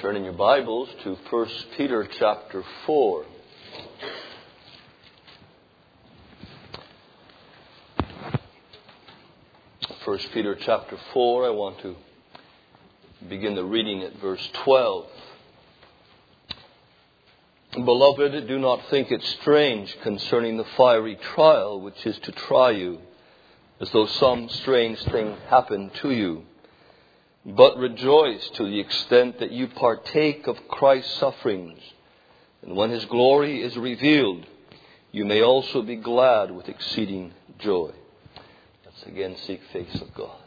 Turn in your Bibles to 1 Peter chapter 4. First Peter chapter 4, I want to begin the reading at verse 12. Beloved, do not think it strange concerning the fiery trial which is to try you, as though some strange thing happened to you. But rejoice to the extent that you partake of Christ's sufferings. And when His glory is revealed, you may also be glad with exceeding joy. Let's again seek face of God.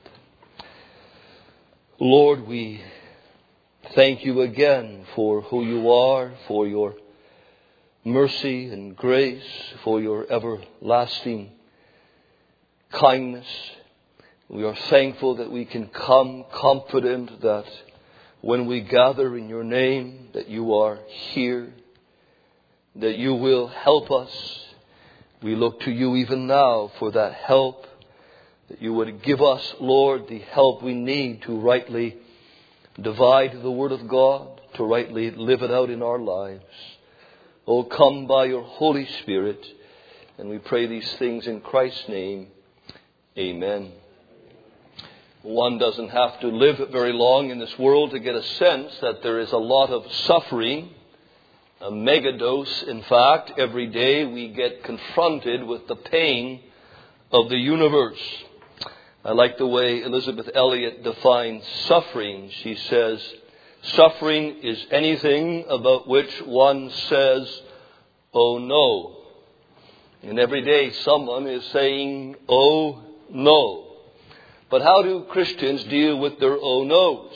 Lord, we thank you again for who you are, for your mercy and grace, for your everlasting kindness. We are thankful that we can come confident that when we gather in your name, that you are here, that you will help us. We look to you even now for that help, that you would give us, Lord, the help we need to rightly divide the Word of God, to rightly live it out in our lives. Oh, come by your Holy Spirit, and we pray these things in Christ's name. Amen. One doesn't have to live very long in this world to get a sense that there is a lot of suffering, a megadose. In fact, every day we get confronted with the pain of the universe. I like the way Elizabeth Elliot defines suffering. She says, suffering is anything about which one says, oh no. And every day someone is saying, oh no. But how do Christians deal with their oh no's?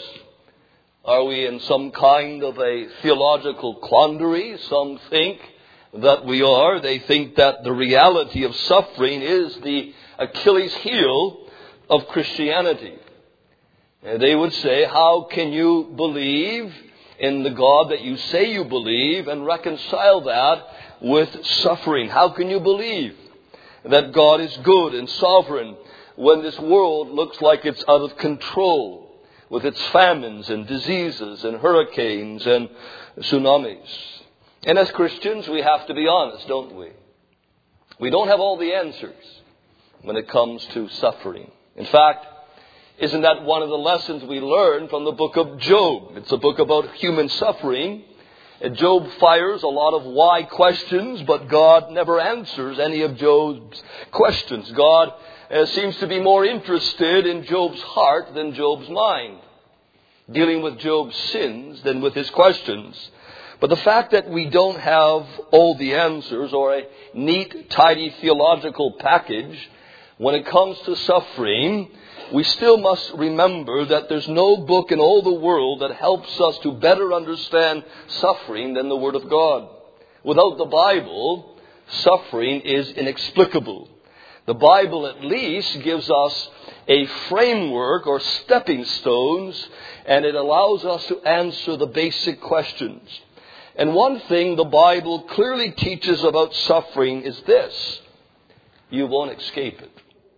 Are we in some kind of a theological quandary? Some think that we are. They think that the reality of suffering is the Achilles heel of Christianity. And they would say, how can you believe in the God that you say you believe and reconcile that with suffering? How can you believe that God is good and sovereign when this world looks like it's out of control with its famines and diseases and hurricanes and tsunamis? And as Christians, we have to be honest, don't we? We don't have all the answers when it comes to suffering. In fact, isn't that one of the lessons we learn from the book of Job? It's a book about human suffering. And Job fires a lot of why questions, but God never answers any of Job's questions. God seems to be more interested in Job's heart than Job's mind, dealing with Job's sins than with his questions. But the fact that we don't have all the answers or a neat, tidy theological package when it comes to suffering, we still must remember that there's no book in all the world that helps us to better understand suffering than the Word of God. Without the Bible, suffering is inexplicable. The Bible at least gives us a framework or stepping stones, and it allows us to answer the basic questions. And one thing the Bible clearly teaches about suffering is this: you won't escape it.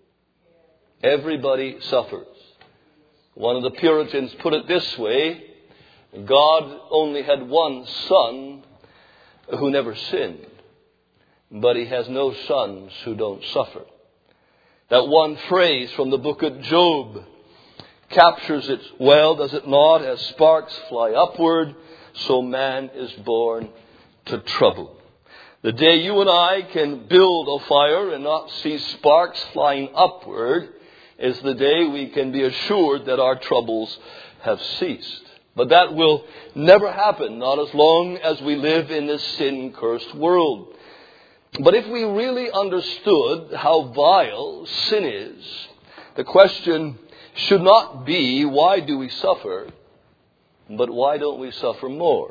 Everybody suffers. One of the Puritans put it this way: God only had one son who never sinned, but He has no sons who don't suffer. That one phrase from the book of Job captures it well, does it not? As sparks fly upward, so man is born to trouble. The day you and I can build a fire and not see sparks flying upward is the day we can be assured that our troubles have ceased. But that will never happen, not as long as we live in this sin-cursed world. But if we really understood how vile sin is, the question should not be, why do we suffer? But why don't we suffer more?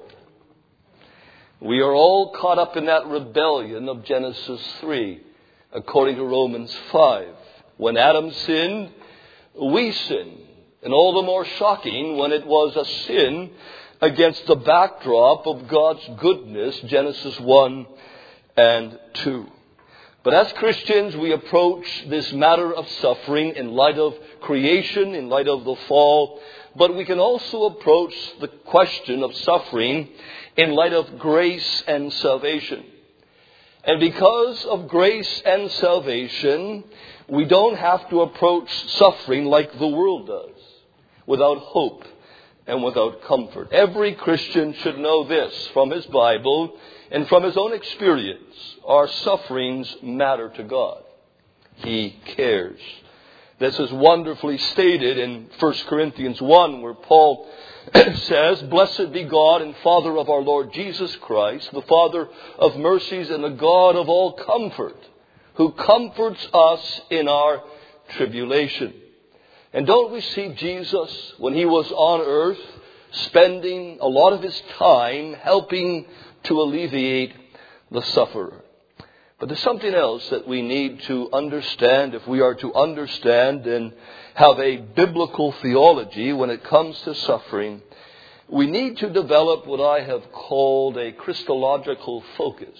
We are all caught up in that rebellion of Genesis 3, according to Romans 5. When Adam sinned, we sinned. And all the more shocking when it was a sin against the backdrop of God's goodness, Genesis 1 and 2. But as Christians, we approach this matter of suffering in light of creation, in light of the fall. But we can also approach the question of suffering in light of grace and salvation. And because of grace and salvation, we don't have to approach suffering like the world does, without hope and without comfort. Every Christian should know this from his Bible and from his own experience. Our sufferings matter to God. He cares. This is wonderfully stated in 1 Corinthians 1, where Paul says, "Blessed be God and Father of our Lord Jesus Christ, the Father of mercies and the God of all comfort, who comforts us in our tribulation." And don't we see Jesus, when he was on earth, spending a lot of his time helping to alleviate the sufferer? But there's something else that we need to understand if we are to understand and have a biblical theology when it comes to suffering. We need to develop what I have called a Christological focus.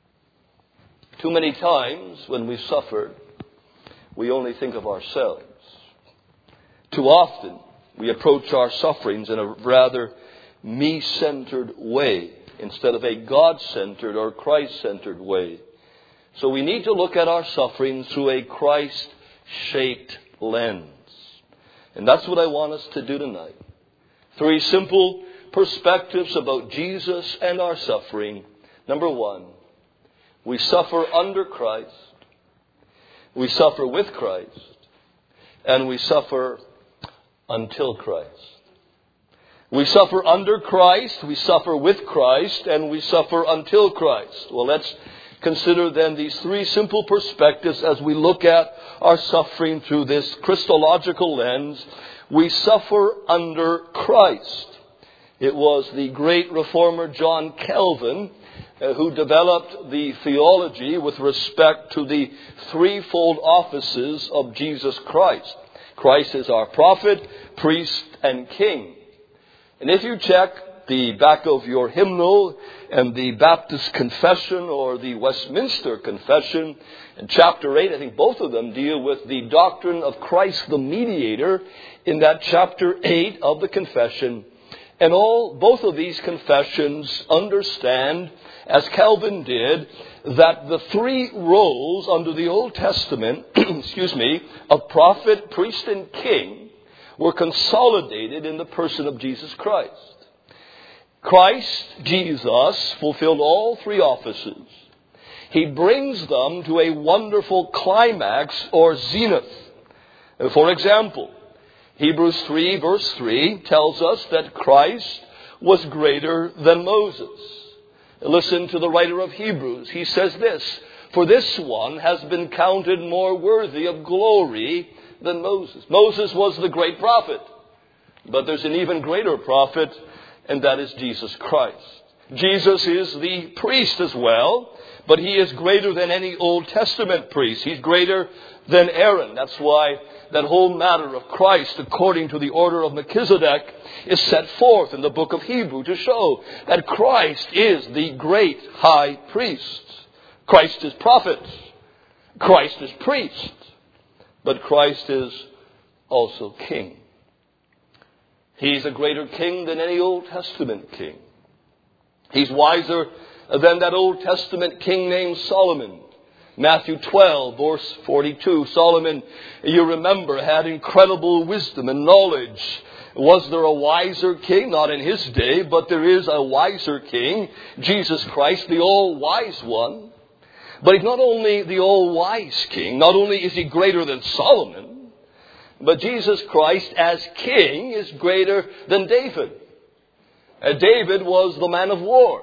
Too many times when we suffer, we only think of ourselves. Too often we approach our sufferings in a rather me-centered way instead of a God-centered or Christ-centered way. So we need to look at our suffering through a Christ-shaped lens. And that's what I want us to do tonight. 3 simple perspectives about Jesus and our suffering. Number 1, we suffer under Christ, we suffer with Christ, and we suffer until Christ. We suffer under Christ, we suffer with Christ, and we suffer until Christ. Well, let's consider then these 3 simple perspectives as we look at our suffering through this Christological lens. We suffer under Christ. It was the great reformer John Calvin who developed the theology with respect to the threefold offices of Jesus Christ. Christ is our prophet, priest, and king. And if you check the back of your hymnal and the Baptist Confession or the Westminster Confession, in chapter 8, I think both of them deal with the doctrine of Christ the mediator in that chapter 8 of the Confession. And both of these confessions understand, as Calvin did, that the 3 roles under the Old Testament, of prophet, priest, and king were consolidated in the person of Jesus Christ. Christ, Jesus, fulfilled all 3 offices. He brings them to a wonderful climax or zenith. For example, Hebrews 3 verse 3 tells us that Christ was greater than Moses. Listen to the writer of Hebrews. He says this, "For this one has been counted more worthy of glory than Moses." Moses was the great prophet, but there's an even greater prophet, and that is Jesus Christ. Jesus is the priest as well, but he is greater than any Old Testament priest. He's greater than Aaron. That's why that whole matter of Christ, according to the order of Melchizedek, is set forth in the book of Hebrews to show that Christ is the great high priest. Christ is prophet. Christ is priest. But Christ is also king. He's a greater king than any Old Testament king. He's wiser than that Old Testament king named Solomon. Matthew 12, verse 42. Solomon, you remember, had incredible wisdom and knowledge. Was there a wiser king? Not in his day, but there is a wiser king, Jesus Christ, the all-wise one. But he's not only the all-wise king, not only is he greater than Solomon, but Jesus Christ as king is greater than David. David was the man of war.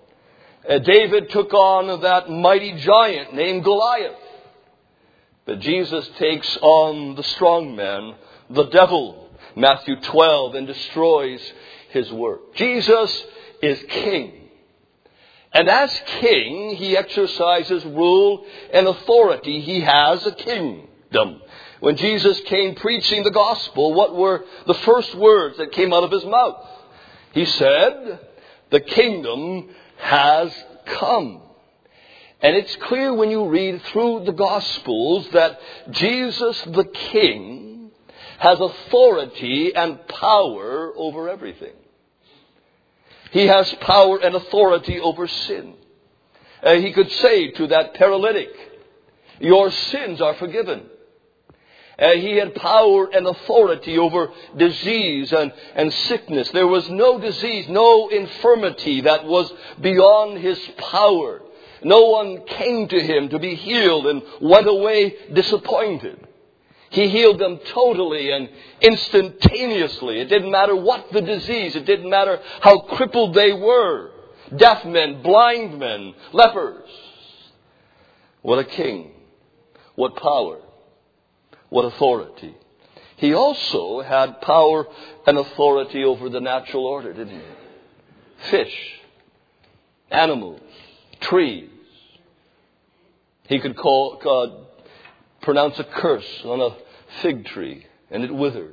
David took on that mighty giant named Goliath. But Jesus takes on the strong man, the devil, Matthew 12, and destroys his work. Jesus is king. And as king, he exercises rule and authority. He has a kingdom. When Jesus came preaching the gospel, what were the first words that came out of his mouth? He said, "The kingdom has come." And it's clear when you read through the Gospels that Jesus the King has authority and power over everything. He has power and authority over sin. He could say to that paralytic, "Your sins are forgiven." He had power and authority over disease and sickness. There was no disease, no infirmity that was beyond his power. No one came to him to be healed and went away disappointed. He healed them totally and instantaneously. It didn't matter what the disease. It didn't matter how crippled they were. Deaf men, blind men, lepers. What a king. What power. What authority. He also had power and authority over the natural order, didn't he? Fish, animals, trees. He could pronounce a curse on a fig tree and it withered.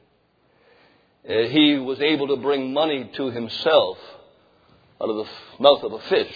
He was able to bring money to himself out of the mouth of a fish.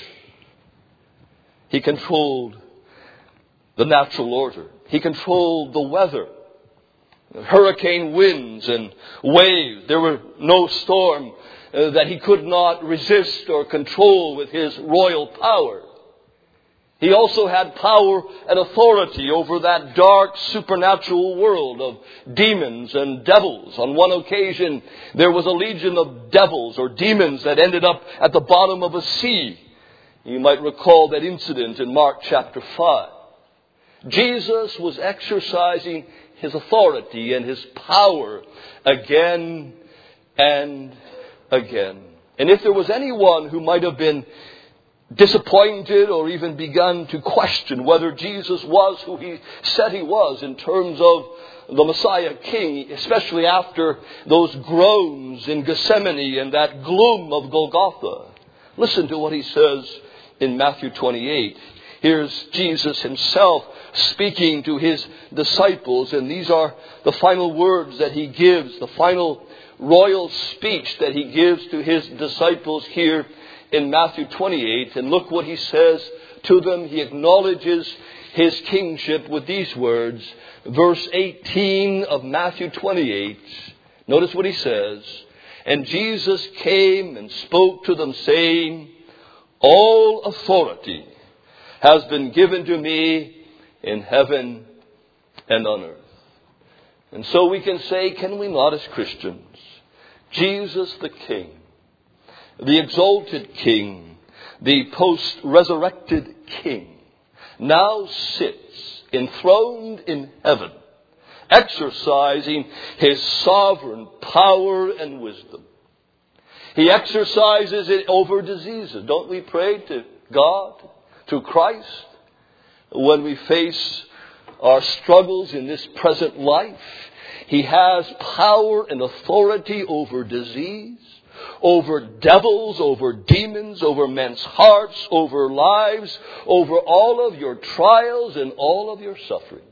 He controlled the natural order. He controlled the weather, hurricane winds and waves. There were no storm that he could not resist or control with his royal power. He also had power and authority over that dark supernatural world of demons and devils. On one occasion, there was a legion of devils or demons that ended up at the bottom of a sea. You might recall that incident in Mark chapter 5. Jesus was exercising his authority and his power again and again. And if there was anyone who might have been disappointed or even begun to question whether Jesus was who he said he was in terms of the Messiah King, especially after those groans in Gethsemane and that gloom of Golgotha, listen to what he says in Matthew 28. Here's Jesus himself speaking to his disciples, and these are the final words that he gives, the final royal speech that he gives to his disciples here in Matthew 28. And look what he says to them. He acknowledges his kingship with these words. Verse 18 of Matthew 28. Notice what he says. And Jesus came and spoke to them, saying, "All authority has been given to me in heaven and on earth." And so we can say, can we not as Christians, Jesus the King, the exalted King, the post-resurrected King, now sits enthroned in heaven, exercising his sovereign power and wisdom. He exercises it over diseases. Don't we pray to God, through Christ, when we face our struggles in this present life? He has power and authority over disease, over devils, over demons, over men's hearts, over lives, over all of your trials and all of your suffering.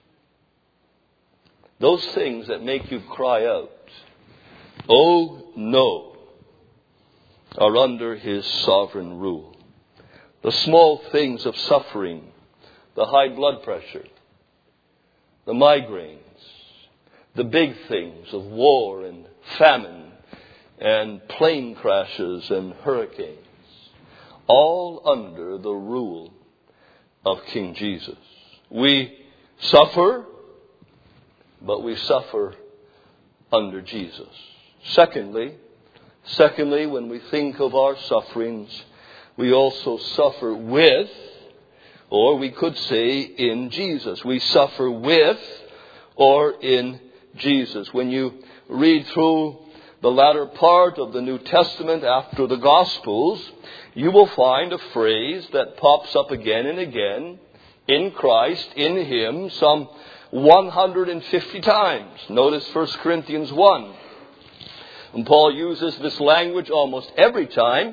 Those things that make you cry out, "Oh no," are under his sovereign rule. The small things of suffering, the high blood pressure, the migraines, the big things of war and famine and plane crashes and hurricanes, all under the rule of King Jesus. We suffer, but we suffer under Jesus. Secondly, when we think of our sufferings, we also suffer with, or we could say in Jesus. We suffer with or in Jesus. When you read through the latter part of the New Testament after the Gospels, you will find a phrase that pops up again and again, in Christ, in Him, some 150 times. Notice 1 Corinthians 1. And Paul uses this language almost every time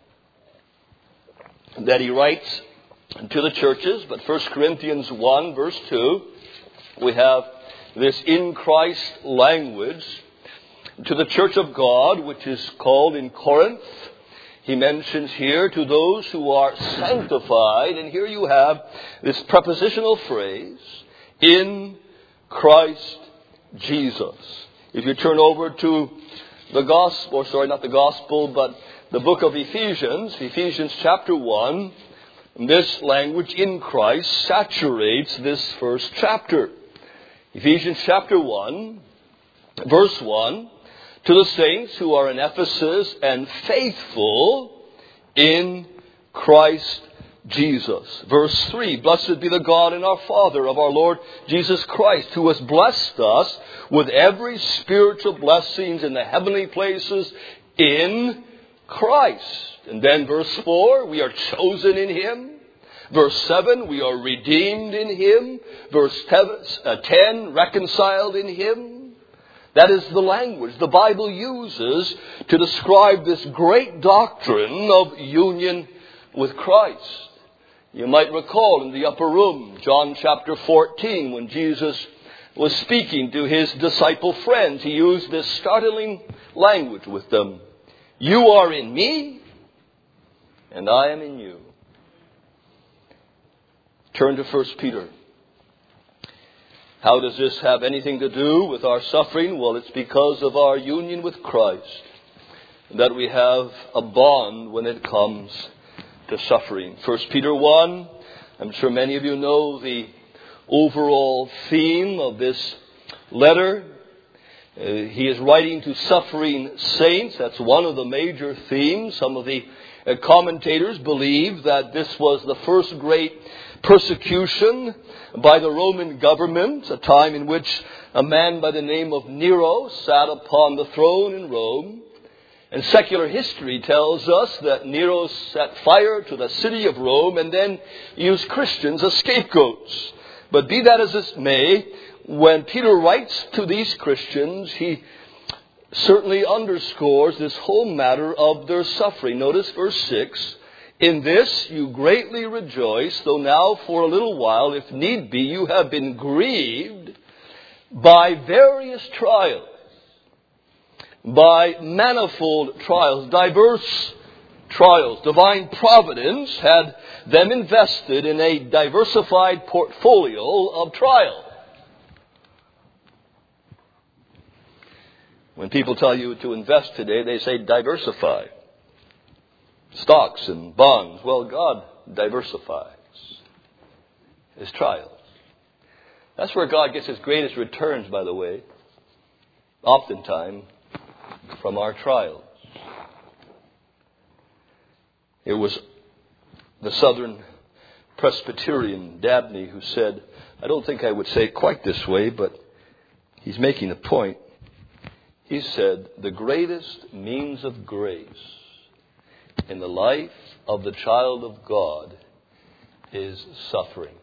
that he writes to the churches. But 1 Corinthians 1 verse 2, we have this in Christ language to the church of God, which is called in Corinth. He mentions here to those who are sanctified, and here you have this prepositional phrase, in Christ Jesus. If you turn over to the book of Ephesians, Ephesians chapter 1, this language in Christ saturates this first chapter. Ephesians chapter 1, verse 1, to the saints who are in Ephesus and faithful in Christ Jesus. Verse 3, blessed be the God and our Father of our Lord Jesus Christ, who has blessed us with every spiritual blessings in the heavenly places in Christ. And then verse 4, we are chosen in Him. Verse 7, we are redeemed in Him. Verse 10, reconciled in Him. That is the language the Bible uses to describe this great doctrine of union with Christ. You might recall in the upper room, John chapter 14, when Jesus was speaking to His disciple friends, He used this startling language with them. You are in me, and I am in you. Turn to 1 Peter. How does this have anything to do with our suffering? Well, it's because of our union with Christ that we have a bond when it comes to suffering. 1 Peter 1, I'm sure many of you know the overall theme of this letter. He is writing to suffering saints. That's one of the major themes. Some of the commentators believe that this was the first great persecution by the Roman government, a time in which a man by the name of Nero sat upon the throne in Rome. And secular history tells us that Nero set fire to the city of Rome and then used Christians as scapegoats. But be that as it may, when Peter writes to these Christians, he certainly underscores this whole matter of their suffering. Notice verse 6. In this you greatly rejoice, though now for a little while, if need be, you have been grieved by various trials, by manifold trials, diverse trials. Divine providence had them invested in a diversified portfolio of trials. When people tell you to invest today, they say diversify. Stocks and bonds. Well, God diversifies His trials. That's where God gets His greatest returns, by the way, oftentimes from our trials. It was the Southern Presbyterian Dabney who said, I don't think I would say it quite this way, but he's making a point. He said, the greatest means of grace in the life of the child of God is suffering.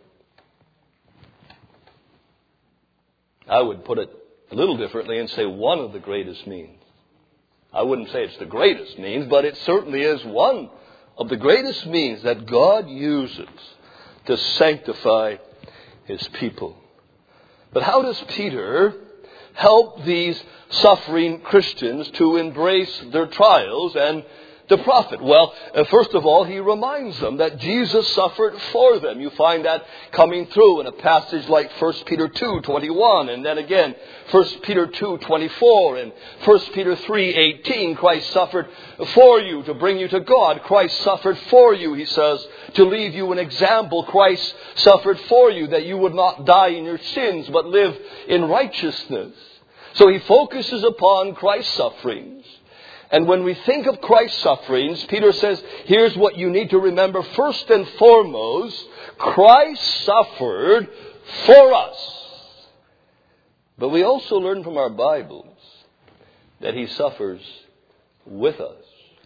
I would put it a little differently and say one of the greatest means. I wouldn't say it's the greatest means, but it certainly is one of the greatest means that God uses to sanctify His people. But how does Peter help these suffering Christians to embrace their trials and to profit? Well, first of all, he reminds them that Jesus suffered for them. You find that coming through in a passage like 1 Peter 2:21, and then again 1 Peter 2:24, and 1 Peter 3:18. Christ suffered for you to bring you to God. Christ suffered for you, he says, to leave you an example. Christ suffered for you that you would not die in your sins, but live in righteousness. So he focuses upon Christ's sufferings. And when we think of Christ's sufferings, Peter says, here's what you need to remember. First and foremost, Christ suffered for us. But we also learn from our Bibles that He suffers with us.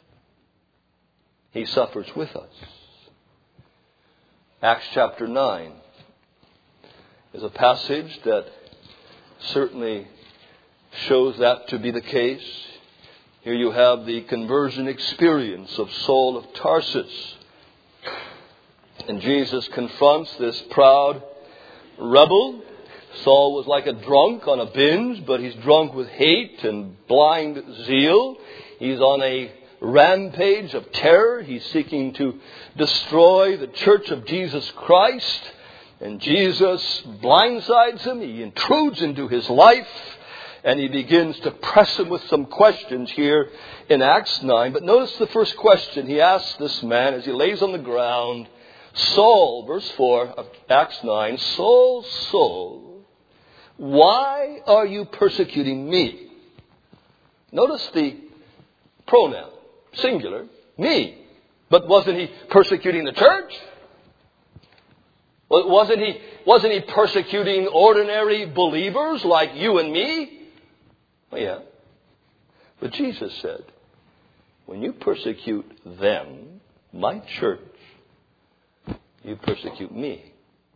He suffers with us. Acts chapter 9 is a passage that certainly shows that to be the case. Here you have the conversion experience of Saul of Tarsus. And Jesus confronts this proud rebel. Saul was like a drunk on a binge, but he's drunk with hate and blind zeal. He's on a rampage of terror. He's seeking to destroy the church of Jesus Christ. And Jesus blindsides him. He intrudes into his life. And he begins to press him with some questions here in Acts 9. But notice the first question he asks this man as he lays on the ground. Saul, verse 4 of Acts 9, Saul, Saul, why are you persecuting me? Notice the pronoun, singular, me. But wasn't he persecuting the church? Wasn't he persecuting ordinary believers like you and me? Well, yeah. But Jesus said, when you persecute them, my church, you persecute me.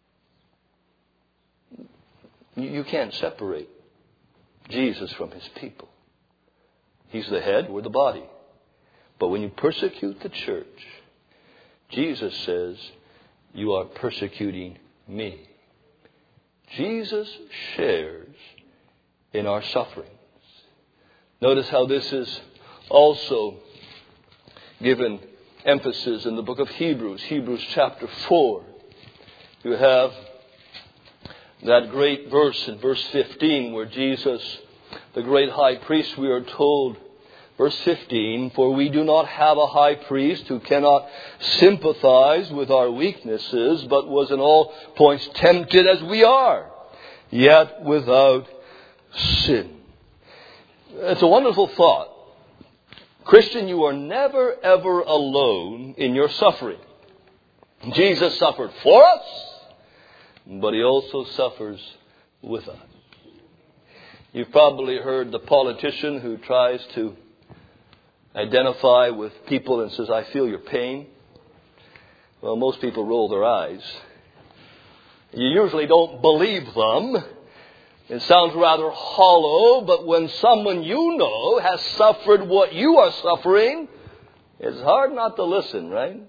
You can't separate Jesus from his people. He's the head, we're the body. But when you persecute the church, Jesus says, you are persecuting me. Jesus shares in our sufferings. Notice how this is also given emphasis in the book of Hebrews. Hebrews chapter 4. You have that great verse in verse 15 where Jesus, the great high priest, we are told, verse 15, for we do not have a high priest who cannot sympathize with our weaknesses, but was in all points tempted as we are, yet without sin. It's a wonderful thought. Christian, you are never ever alone in your suffering. Jesus suffered for us, but he also suffers with us. You've probably heard the politician who tries to identify with people and says, I feel your pain. Well, most people roll their eyes. You usually don't believe them. It sounds rather hollow, but when someone you know has suffered what you are suffering, it's hard not to listen, right?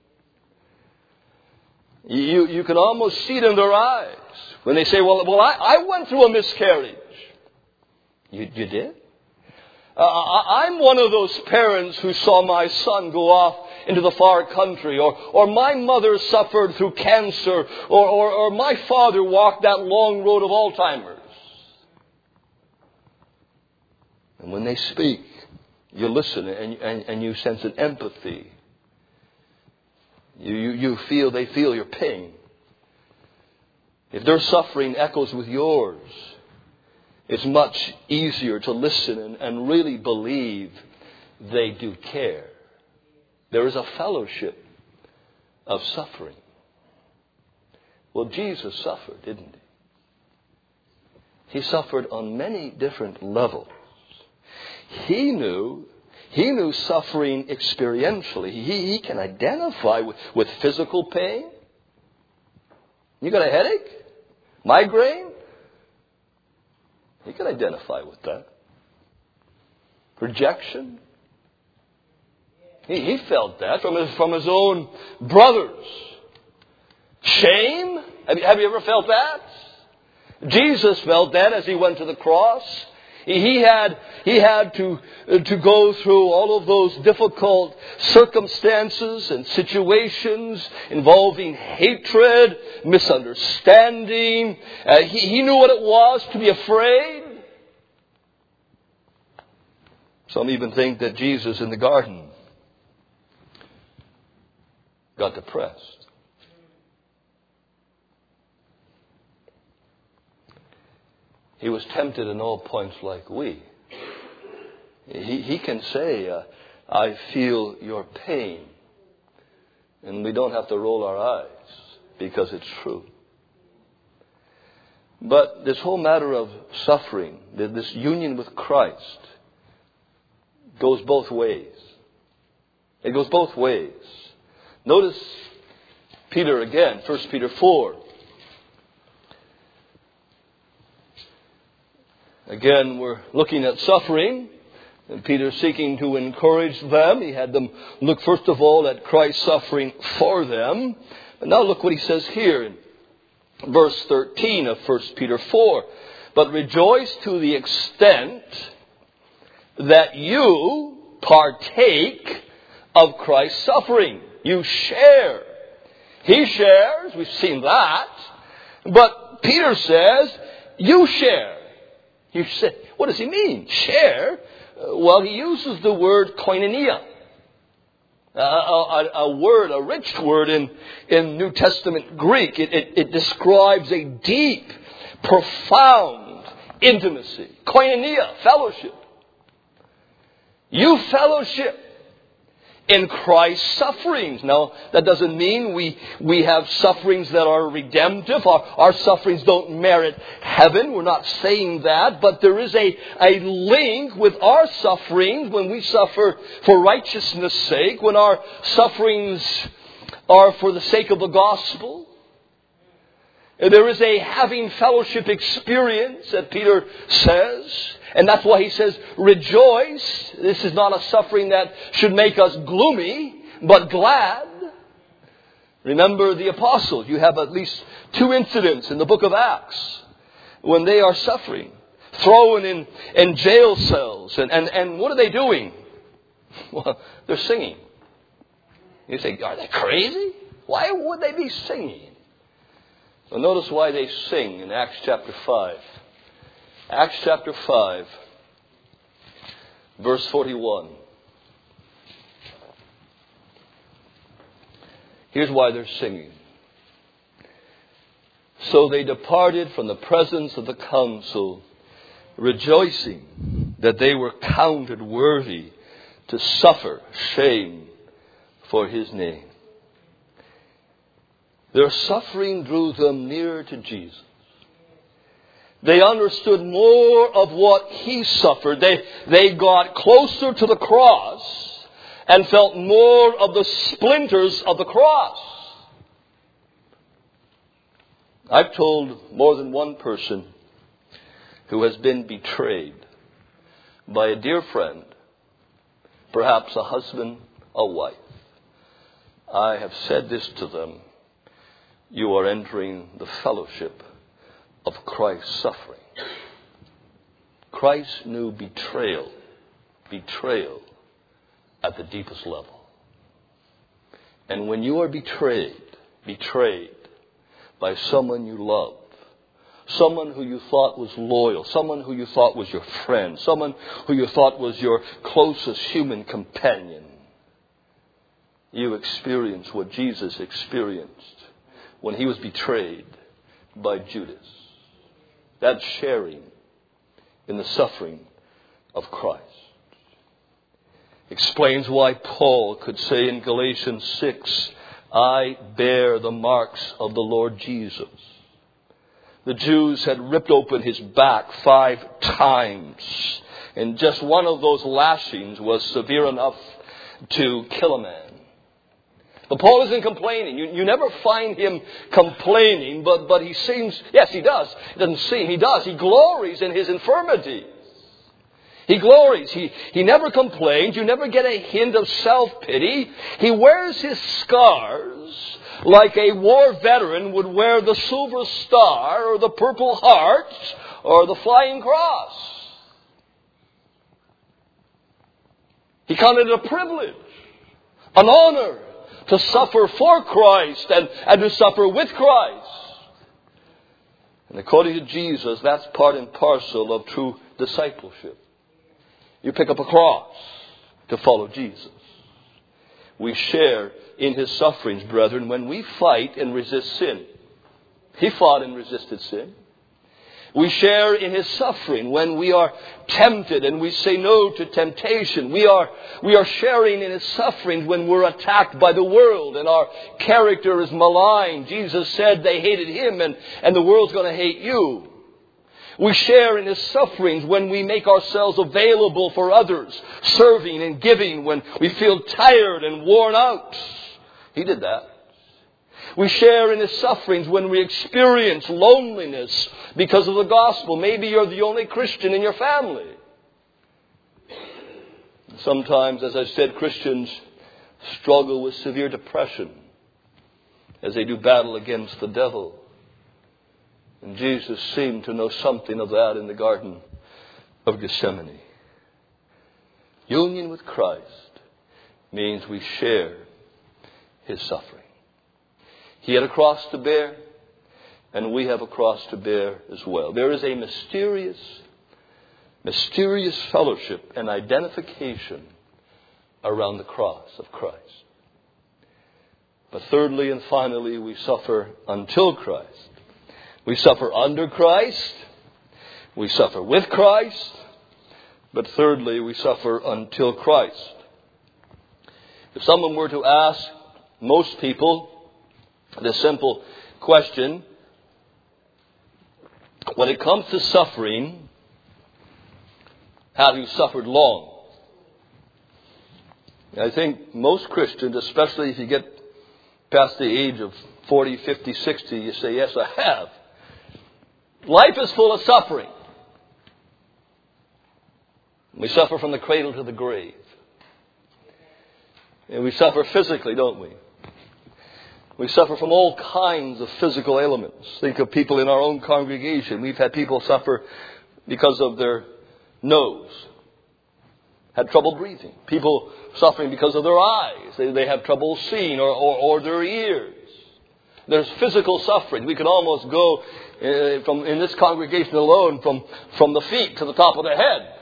You can almost see it in their eyes when they say, well, I went through a miscarriage. You did? I'm one of those parents who saw my son go off into the far country, or my mother suffered through cancer, or my father walked that long road of Alzheimer's. And when they speak, you listen and you sense an empathy. They feel your pain. If their suffering echoes with yours, it's much easier to listen and really believe they do care. There is a fellowship of suffering. Well, Jesus suffered, didn't he? He suffered on many different levels. He knew suffering experientially. He can identify with physical pain. You got a headache? Migraine? He can identify with that. Rejection? He felt that from his own brothers. Shame? Have you ever felt that? Jesus felt that as he went to the cross. He had to go through all of those difficult circumstances and situations involving hatred, misunderstanding. He knew what it was to be afraid. Some even think that Jesus in the garden got depressed. He was tempted in all points like we. He can say, I feel your pain. And we don't have to roll our eyes because it's true. But this whole matter of suffering, this union with Christ, goes both ways. It goes both ways. Notice Peter again, 1 Peter 4. Again, we're looking at suffering, and Peter seeking to encourage them. He had them look first of all at Christ's suffering for them. But now look what he says here in verse 13 of 1 Peter 4. But rejoice to the extent that you partake of Christ's suffering. You share. He shares. We've seen that. But Peter says, you share. You say, what does he mean? Share? Well, he uses the word koinonia. A rich word in New Testament Greek. It describes a deep, profound intimacy. Koinonia, fellowship. You fellowship in Christ's sufferings. Now, that doesn't mean we have sufferings that are redemptive. Our sufferings don't merit heaven. We're not saying that. But there is a link with our sufferings when we suffer for righteousness' sake, when our sufferings are for the sake of the gospel. There is a having fellowship experience that Peter says. And that's why he says, rejoice. This is not a suffering that should make us gloomy, but glad. Remember the apostles. You have at least 2 incidents in the book of Acts when they are suffering. Thrown in jail cells. And what are they doing? Well, they're singing. You say, are they crazy? Why would they be singing? Well, notice why they sing in Acts chapter 5. Acts chapter 5, verse 41. Here's why they're singing. So they departed from the presence of the council, rejoicing that they were counted worthy to suffer shame for his name. Their suffering drew them nearer to Jesus. They understood more of what he suffered. They got closer to the cross and felt more of the splinters of the cross. I've told more than one person who has been betrayed by a dear friend, perhaps a husband, a wife. I have said this to them: you are entering the fellowship of Christ's suffering. Christ knew betrayal at the deepest level. And when you are betrayed by someone you love, someone who you thought was loyal, someone who you thought was your friend, someone who you thought was your closest human companion, you experience what Jesus experienced when he was betrayed by Judas. That's sharing in the suffering of Christ. Explains why Paul could say in Galatians 6, I bear the marks of the Lord Jesus. The Jews had ripped open his back 5 times. And just one of those lashings was severe enough to kill a man. But Paul isn't complaining. You never find him complaining, but he seems, yes, he does. It doesn't seem, he does. He glories in his infirmities. He glories. He never complains. You never get a hint of self-pity. He wears his scars like a war veteran would wear the silver star or the purple heart or the flying cross. He counted it a privilege, an honor, to suffer for Christ and to suffer with Christ. And according to Jesus, that's part and parcel of true discipleship. You pick up a cross to follow Jesus. We share in his sufferings, brethren, when we fight and resist sin. He fought and resisted sin. We share in his suffering when we are tempted and we say no to temptation. We are sharing in his suffering when we're attacked by the world and our character is maligned. Jesus said they hated him and the world's going to hate you. We share in his sufferings when we make ourselves available for others, serving and giving when we feel tired and worn out. He did that. We share in his sufferings when we experience loneliness because of the gospel. Maybe you're the only Christian in your family. Sometimes, as I said, Christians struggle with severe depression as they do battle against the devil. And Jesus seemed to know something of that in the Garden of Gethsemane. Union with Christ means we share His suffering. He had a cross to bear, and we have a cross to bear as well. There is a mysterious fellowship and identification around the cross of Christ. But thirdly and finally, we suffer until Christ. We suffer under Christ. We suffer with Christ. But thirdly, we suffer until Christ. If someone were to ask most people this simple question, when it comes to suffering, have you suffered long? I think most Christians, especially if you get past the age of 40, 50, 60, you say, yes, I have. Life is full of suffering. We suffer from the cradle to the grave. And we suffer physically, don't we? We suffer from all kinds of physical ailments. Think of people in our own congregation. We've had people suffer because of their nose. Had trouble breathing. People suffering because of their eyes. They have trouble seeing or their ears. There's physical suffering. We could almost go in this congregation alone from the feet to the top of the head.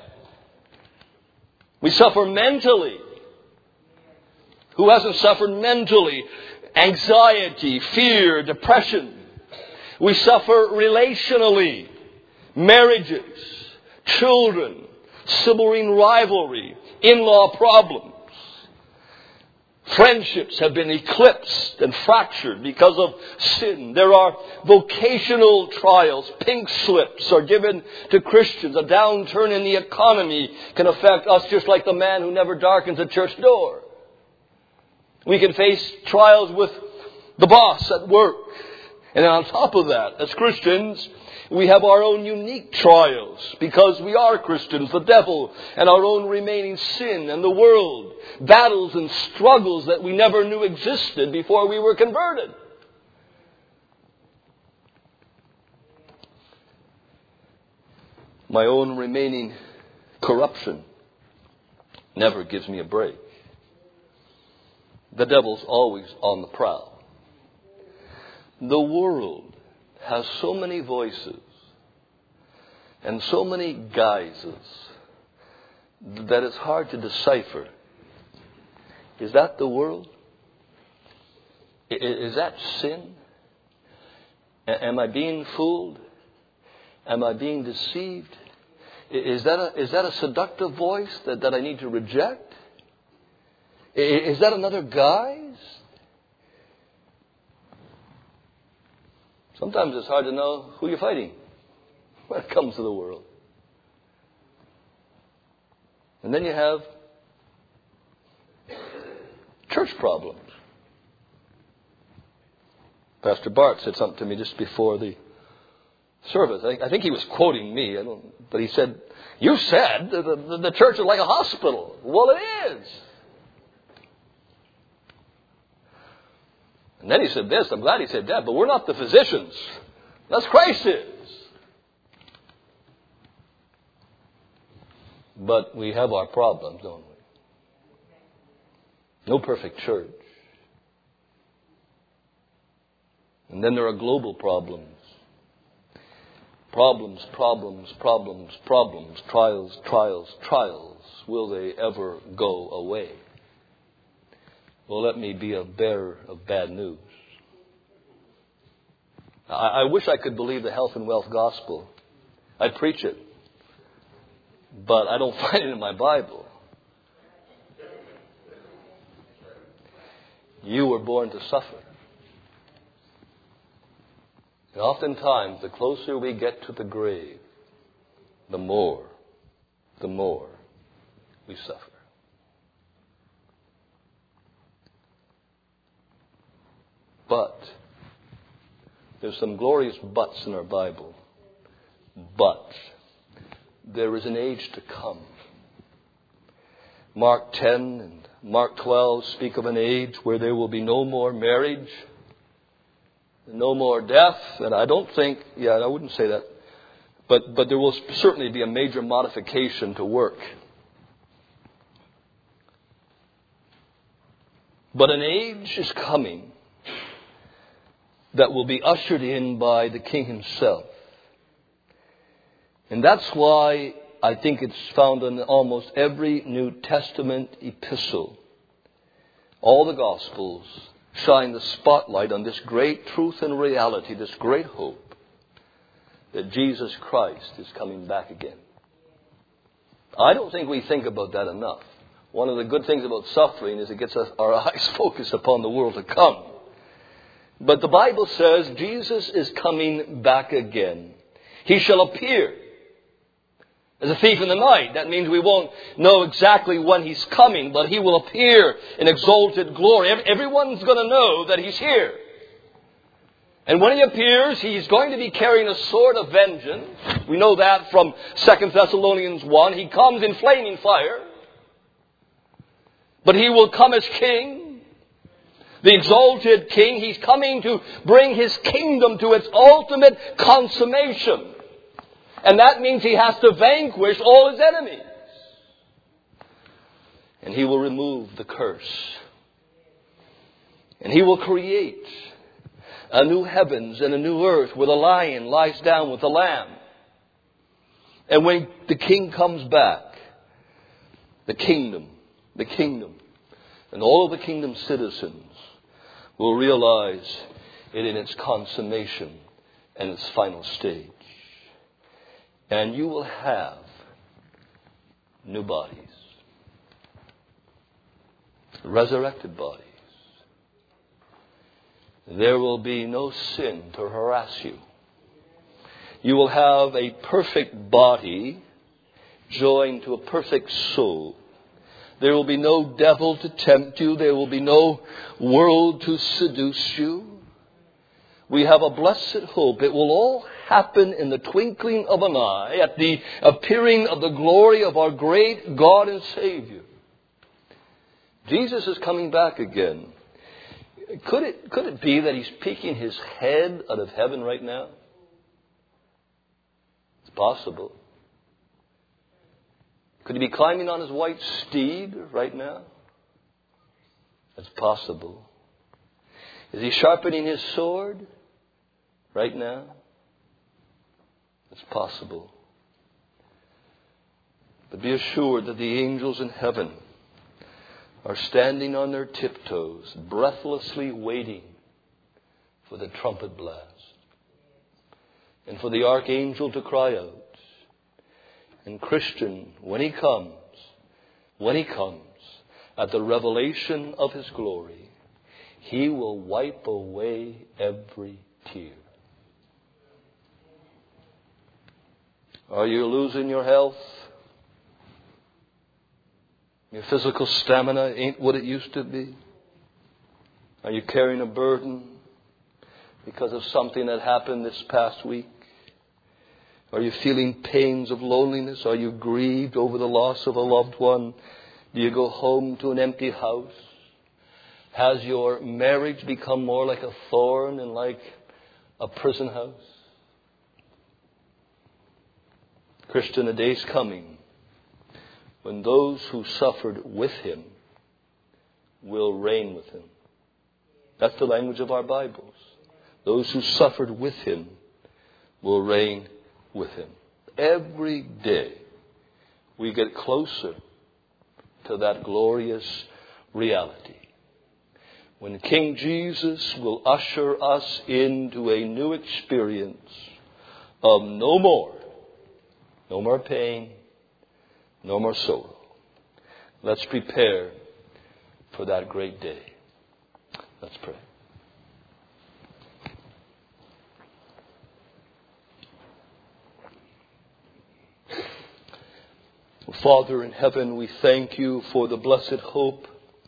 We suffer mentally. Who hasn't suffered mentally? Anxiety, fear, depression. We suffer relationally. Marriages, children, sibling rivalry, in-law problems. Friendships have been eclipsed and fractured because of sin. There are vocational trials. Pink slips are given to Christians. A downturn in the economy can affect us just like the man who never darkens a church door. We can face trials with the boss at work. And on top of that, as Christians, we have our own unique trials because we are Christians, the devil, and our own remaining sin and the world. Battles and struggles that we never knew existed before we were converted. My own remaining corruption never gives me a break. The devil's always on the prowl. The world has so many voices and so many guises that it's hard to decipher. Is that the world? Is that sin? Am I being fooled? Am I being deceived? Is that a seductive voice that I need to reject? Is that another guise? Sometimes it's hard to know who you're fighting when it comes to the world. And then you have church problems. Pastor Bart said something to me just before the service. I think he was quoting me, but he said, "You said the church is like a hospital." Well, it is. And then he said this, I'm glad he said that, but we're not the physicians. That's Christ is. But we have our problems, don't we? No perfect church. And then there are global problems. Problems, trials. Will they ever go away? Well, let me be a bearer of bad news. I wish I could believe the health and wealth gospel. I'd preach it. But I don't find it in my Bible. You were born to suffer. And oftentimes, the closer we get to the grave, the more we suffer. But there's some glorious buts in our Bible. But there is an age to come. Mark 10 and Mark 12 speak of an age where there will be no more marriage, no more death. And I don't think, I wouldn't say that. But there will certainly be a major modification to work. But an age is coming that will be ushered in by the King himself. And that's why I think it's found in almost every New Testament epistle. All the Gospels shine the spotlight on this great truth and reality, this great hope that Jesus Christ is coming back again. I don't think we think about that enough. One of the good things about suffering is it gets our eyes focused upon the world to come. But the Bible says Jesus is coming back again. He shall appear as a thief in the night. That means we won't know exactly when he's coming, but he will appear in exalted glory. Everyone's going to know that he's here. And when he appears, he's going to be carrying a sword of vengeance. We know that from 2 Thessalonians 1. He comes in flaming fire. But he will come as king. The exalted king. He's coming to bring his kingdom to its ultimate consummation. And that means he has to vanquish all his enemies. And he will remove the curse. And he will create a new heavens and a new earth where the lion lies down with the lamb. And when the king comes back, the kingdom, and all of the kingdom's citizens will realize it in its consummation and its final stage. And you will have new bodies, resurrected bodies. There will be no sin to harass you. You will have a perfect body joined to a perfect soul. There will be no devil to tempt you. There will be no world to seduce you. We have a blessed hope. It will all happen in the twinkling of an eye at the appearing of the glory of our great God and Savior. Jesus is coming back again. Could it be that he's peeking his head out of heaven right now? It's possible. Could he be climbing on his white steed right now? It's possible. Is he sharpening his sword right now? It's possible. But be assured that the angels in heaven are standing on their tiptoes, breathlessly waiting for the trumpet blast. And for the archangel to cry out. And Christian, when he comes, at the revelation of his glory, he will wipe away every tear. Are you losing your health? Your physical stamina ain't what it used to be? Are you carrying a burden because of something that happened this past week? Are you feeling pains of loneliness? Are you grieved over the loss of a loved one? Do you go home to an empty house? Has your marriage become more like a thorn and like a prison house? Christian, a day's coming when those who suffered with him will reign with him. That's the language of our Bibles. Those who suffered with him will reign with him. Every day we get closer to that glorious reality. When King Jesus will usher us into a new experience of no more pain, no more sorrow. Let's prepare for that great day. Let's pray. Father in heaven, we thank you for the blessed hope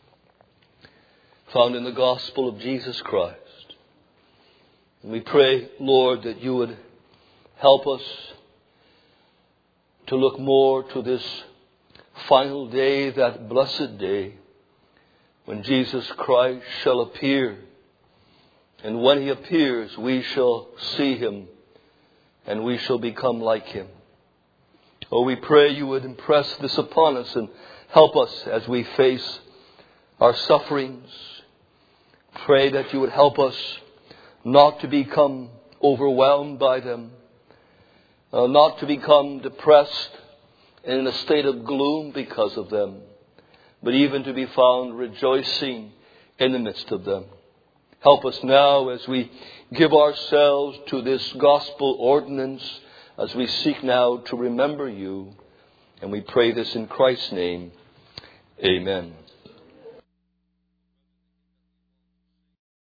found in the gospel of Jesus Christ. And we pray, Lord, that you would help us to look more to this final day, that blessed day, when Jesus Christ shall appear. And when he appears, we shall see him and we shall become like him. Oh, we pray you would impress this upon us and help us as we face our sufferings Pray that you would help us not to become overwhelmed by them, not to become depressed and in a state of gloom because of them, but even to be found rejoicing in the midst of them. Help us now as we give ourselves to this gospel ordinance, as we seek now to remember you. And we pray this in Christ's name. Amen.